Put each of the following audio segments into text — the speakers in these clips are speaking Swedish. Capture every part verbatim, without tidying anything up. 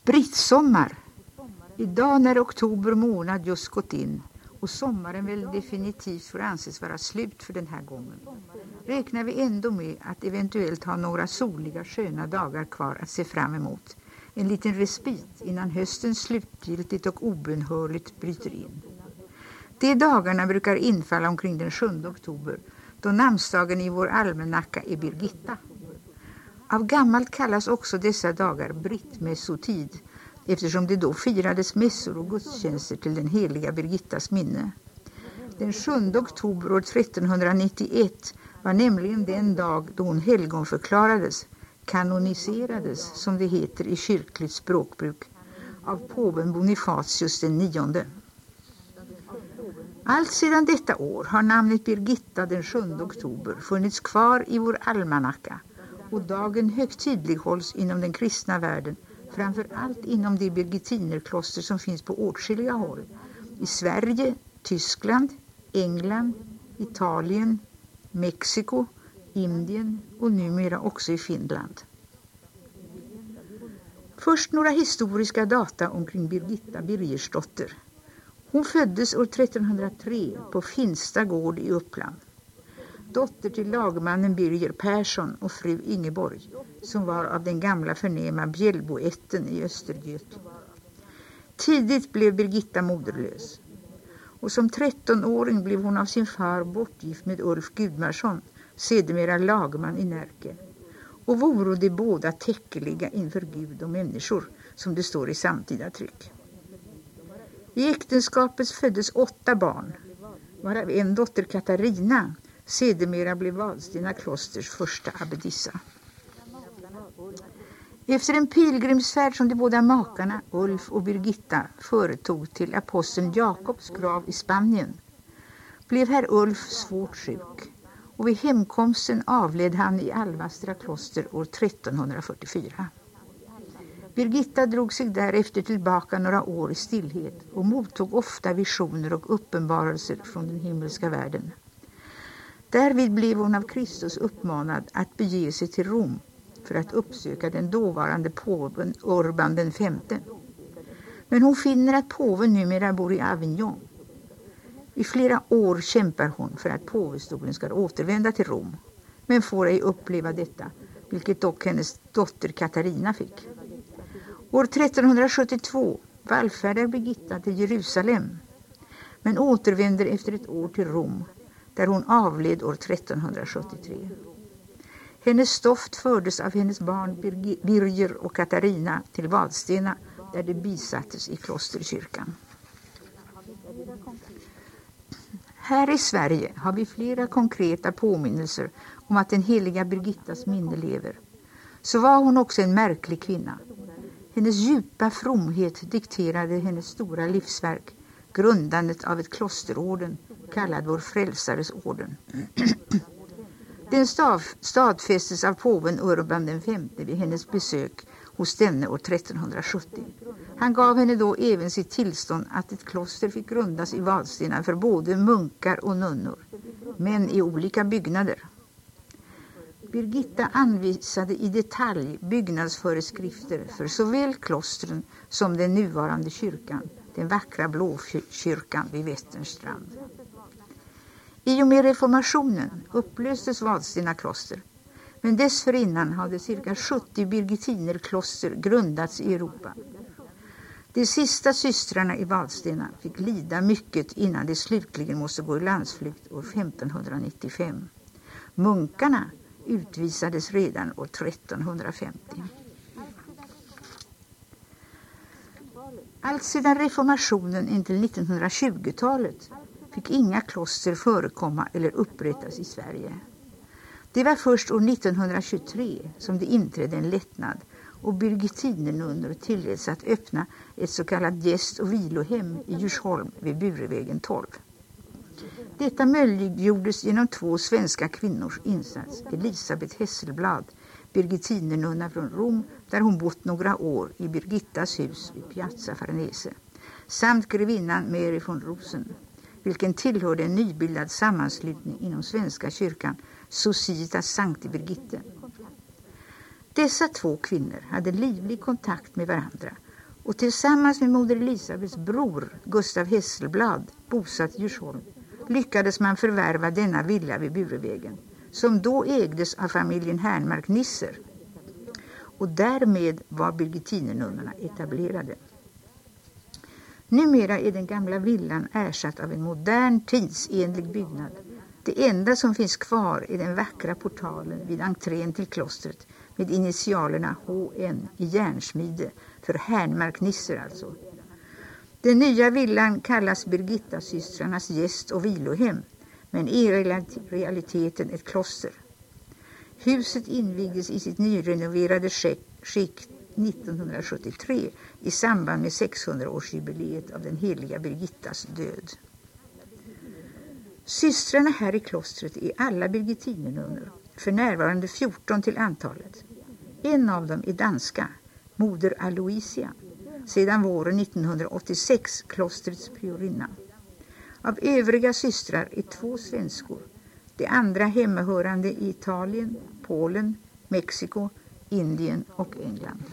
Brittsommar. Idag när oktober månad just gått in och sommaren väl definitivt får anses vara slut för den här gången, räknar vi ändå med att eventuellt ha några soliga sköna dagar kvar att se fram emot. En liten respit innan hösten slutgiltigt och obönhörligt bryter in. De dagarna brukar infalla omkring den sjunde oktober, då namnsdagen i vår almanacka är Birgitta. Av gammalt kallas också dessa dagar brittmässotid, eftersom det då firades mässor och gudstjänster till den heliga Birgittas minne. Den sjunde oktober år trettonhundranittioett var nämligen den dag då hon helgonförklarades, kanoniserades som det heter i kyrkligt språkbruk, av påven Bonifatius den nionde. Allt sedan detta år har namnet Birgitta den sjunde oktober funnits kvar i vår almanacka, och dagen högtidlighålls inom den kristna världen, framför allt inom de birgitinerkloster som finns på åtskilliga håll, i Sverige, Tyskland, England, Italien, Mexiko, Indien och numera också i Finland. Först några historiska data omkring Birgitta Birgersdotter. Hon föddes år trettonhundratre på Finsta gård i Uppland. Dotter till lagmannen Birger Persson och fru Ingeborg, som var av den gamla förnäma Bjällboätten i Östergöt. Tidigt blev Birgitta moderlös. Och som trettonåring blev hon av sin far bortgift med Ulf Gudmarsson, sedermera lagman i Närke. Och voro de båda täckeliga inför Gud och människor, som det står i samtida tryck. I äktenskapet föddes åtta barn, varav en dotter Katarina, sedermera blev Vadstena klosters första abbedissa. Efter en pilgrimsfärd som de båda makarna, Ulf och Birgitta, företog till aposteln Jakobs grav i Spanien, blev herr Ulf svårt sjuk, och vid hemkomsten avled han i Alvastra kloster år trettonhundrafyrtiofyra. Birgitta drog sig därefter tillbaka några år i stillhet och mottog ofta visioner och uppenbarelser från den himmelska världen. Därvid blev hon av Kristus uppmanad att bege sig till Rom för att uppsöka den dåvarande påven Urban den femte. Men hon finner att påven numera bor i Avignon. I flera år kämpar hon för att påvestolen ska återvända till Rom, men får ej uppleva detta, vilket dock hennes dotter Katarina fick. År trettonhundrasjuttiotvå vallfärdar Birgitta till Jerusalem, men återvänder efter ett år till Rom, där hon avled år trettonhundrasjuttiotre. Hennes stoft fördes av hennes barn Birger och Katarina till Vadstena, där de bisattes i klosterkyrkan. Här i Sverige har vi flera konkreta påminnelser om att den heliga Birgittas minne lever. Så var hon också en märklig kvinna. Hennes djupa fromhet dikterade hennes stora livsverk, grundandet av ett klosterorden, kallad vår frälsares orden. Den stav, stadfästes av påven Urban den femte vid hennes besök hos denne år trettonhundrasjuttio. Han gav henne då även sitt tillstånd att ett kloster fick grundas i Vadstena för både munkar och nunnor, men i olika byggnader. Birgitta anvisade i detalj byggnadsföreskrifter för såväl klostren som den nuvarande kyrkan, den vackra blåkyrkan vid Vätternstrand. I och med reformationen upplöstes Vadstena kloster, men dessförinnan hade cirka sjuttio birgitinerkloster grundats i Europa. De sista systrarna i Vadstena fick lida mycket innan de slutligen måste gå i landsflykt år femtonhundranittiofem. Munkarna utvisades redan år trettonhundrafemtio. Allt sedan reformationen intill nittonhundratjugotalet fick inga kloster förekomma eller upprättas i Sverige. Det var först år nittonhundratjugotre som det inträdde en lättnad och birgitinernunnor tilläts att öppna ett så kallat gäst- och vilohem i Djursholm vid Burevägen tolv. Detta möjliggjordes genom två svenska kvinnors insats, Elisabeth Hesselblad, birgitinernunna från Rom, där hon bott några år i Birgittas hus vid Piazza Farnese, samt grevinnan Mary von Rosen, vilken tillhörde en nybildad sammanslutning inom Svenska kyrkan, Societas Sancti Birgitte. Dessa två kvinnor hade livlig kontakt med varandra och tillsammans med moder Elisabeths bror Gustav Hesselblad, bosatt i Djursholm, lyckades man förvärva denna villa vid Burevägen, som då ägdes av familjen Härnmark Nisser, och därmed var birgittinernunnorna etablerade. Numera är den gamla villan ersatt av en modern, tidsenlig byggnad. Det enda som finns kvar är den vackra portalen vid entrén till klostret med initialerna H N i järnsmide, för Härnmark Nisser alltså. Den nya villan kallas Birgittasystrarnas gäst- och vilohem, men är i realiteten ett kloster. Huset invigdes i sitt nyrenoverade skick nittonhundrasjuttiotre i samband med sexhundraårsjubileet av den heliga Birgittas död. Systrarna här i klostret är alla birgittinernunnor, för närvarande fjorton till antalet. En av dem är danska, moder Aloisia, sedan våren nittonhundraåttiosex klostrets priorinna. Av övriga systrar är två svenskor, de andra hemmahörande i Italien, Polen, Mexiko, Indien och England.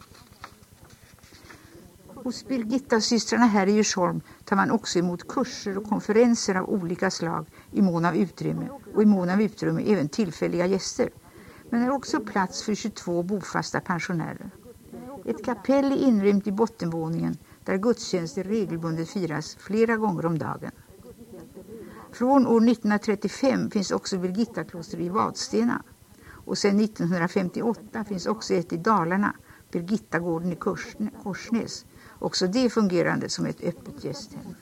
Hos Birgittasystrarna här i Djursholm tar man också emot kurser och konferenser av olika slag i mån av utrymme, och i mån av utrymme även tillfälliga gäster. Men är också plats för tjugotvå bofasta pensionärer. Ett kapell är inrymt i bottenvåningen där gudstjänster regelbundet firas flera gånger om dagen. Från år nittonhundratrettiofem finns också Birgittakloster i Vadstena, och sedan nittonhundrafemtioåtta finns också ett i Dalarna, Birgittagården i Korsnäs, också det fungerande som ett öppet gästhem.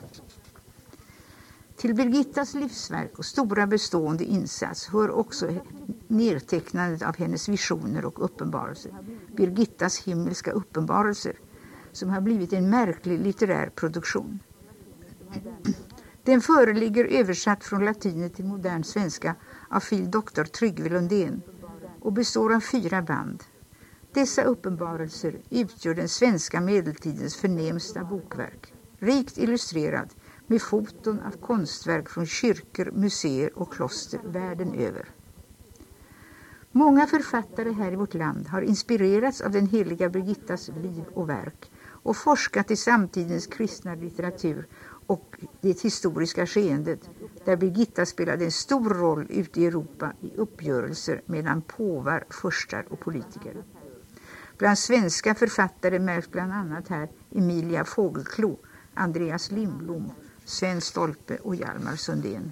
Till Birgittas livsverk och stora bestående insats hör också nedtecknandet av hennes visioner och uppenbarelser, Birgittas himmelska uppenbarelser, som har blivit en märklig litterär produktion. Den föreligger översatt från latinet till modern svenska av fil. doktor Tryggve Lundén och består av fyra band. Dessa uppenbarelser utgör den svenska medeltidens förnämsta bokverk, rikt illustrerad med foton av konstverk från kyrkor, museer och kloster världen över. Många författare här i vårt land har inspirerats av den heliga Birgittas liv och verk och forskat i samtidens kristna litteratur och det historiska skeendet, där Birgitta spelade en stor roll ute i Europa i uppgörelser mellan påvar, furstar och politiker. Bland svenska författare märks bland annat här Emilia Fågelklo, Andreas Lindblom, Sven Stolpe och Hjalmar Sundén.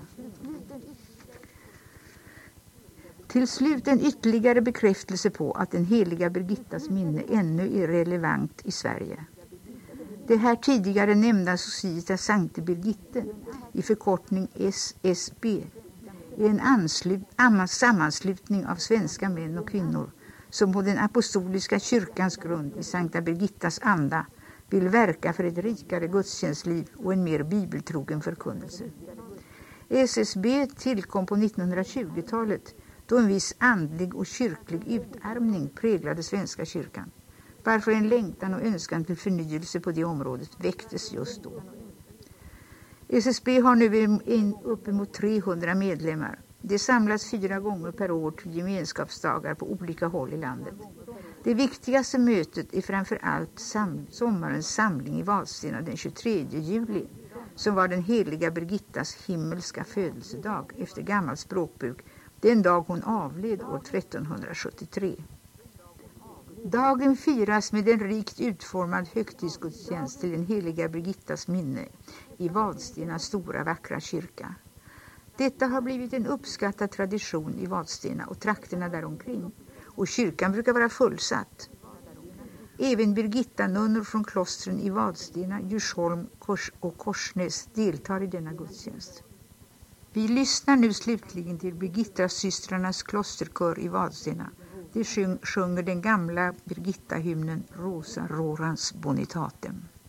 Till slut en ytterligare bekräftelse på att den heliga Birgittas minne ännu är relevant i Sverige. Det här tidigare nämnda Societa Sancti Birgitte, i förkortning S S B, är en anslut, sammanslutning av svenska män och kvinnor som på den apostoliska kyrkans grund i Sankta Birgittas anda vill verka för ett rikare gudstjänstliv och en mer bibeltrogen förkunnelse. S S B tillkom på nittonhundratjugotalet då en viss andlig och kyrklig utarmning präglade svenska kyrkan, varför en längtan och önskan till förnyelse på det området väcktes just då. S S B har nu uppemot trehundra medlemmar. Det samlas fyra gånger per år till gemenskapsdagar på olika håll i landet. Det viktigaste mötet är framför allt sam- sommarens samling i Vadstena den tjugotredje juli, som var den heliga Birgittas himmelska födelsedag efter gammal språkbruk, den dag hon avled år trettonhundrasjuttiotre. Dagen firas med en rikt utformad högtidsgudstjänst till den heliga Birgittas minne i Vadstena stora vackra kyrka. Detta har blivit en uppskattad tradition i Vadstena och trakterna däromkring, och kyrkan brukar vara fullsatt. Även Birgittanunnor från klostren i Vadstena, Djursholm Kors och Korsnäs deltar i denna gudstjänst. Vi lyssnar nu slutligen till Birgittasystrarnas klosterkör i Vadstena. De sjunger den gamla Birgitta-hymnen Rosa Rorans Bonitatem.